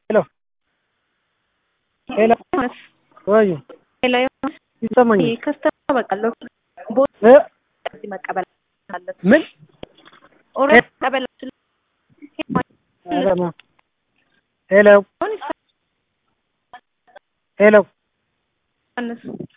ሄሎ ሄሎ ወይ ሄሎ ይሰማኝ ከስተማ በቃለው ቦት መቀበል አለበት ምን ኦሬ ቀበል ሄሎ ሄሎ